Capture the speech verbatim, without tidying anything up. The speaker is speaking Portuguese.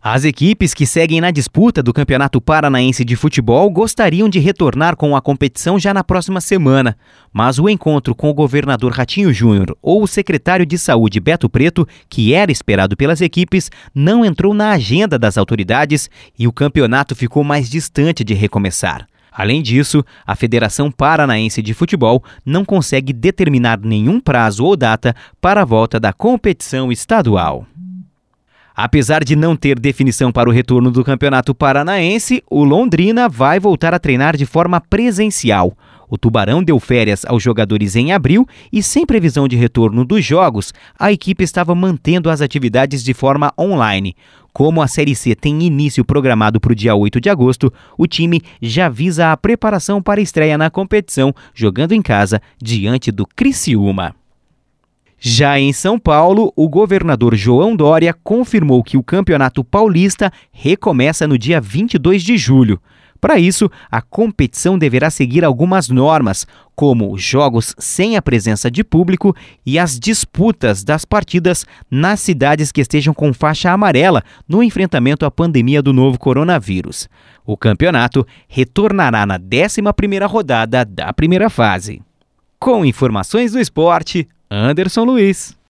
As equipes que seguem na disputa do Campeonato Paranaense de Futebol gostariam de retornar com a competição já na próxima semana, mas o encontro com o governador Ratinho Júnior ou o secretário de Saúde Beto Preto, que era esperado pelas equipes, não entrou na agenda das autoridades e o campeonato ficou mais distante de recomeçar. Além disso, a Federação Paranaense de Futebol não consegue determinar nenhum prazo ou data para a volta da competição estadual. Apesar de não ter definição para o retorno do Campeonato Paranaense, o Londrina vai voltar a treinar de forma presencial. O Tubarão deu férias aos jogadores em abril e, sem previsão de retorno dos jogos, a equipe estava mantendo as atividades de forma online. Como a Série C tem início programado para o dia oito de agosto, o time já visa a preparação para a estreia na competição, jogando em casa diante do Criciúma. Já em São Paulo, o governador João Dória confirmou que o Campeonato Paulista recomeça no dia vinte e dois de julho. Para isso, a competição deverá seguir algumas normas, como jogos sem a presença de público e as disputas das partidas nas cidades que estejam com faixa amarela no enfrentamento à pandemia do novo coronavírus. O campeonato retornará na décima primeira rodada da primeira fase. Com informações do esporte, Anderson Luiz.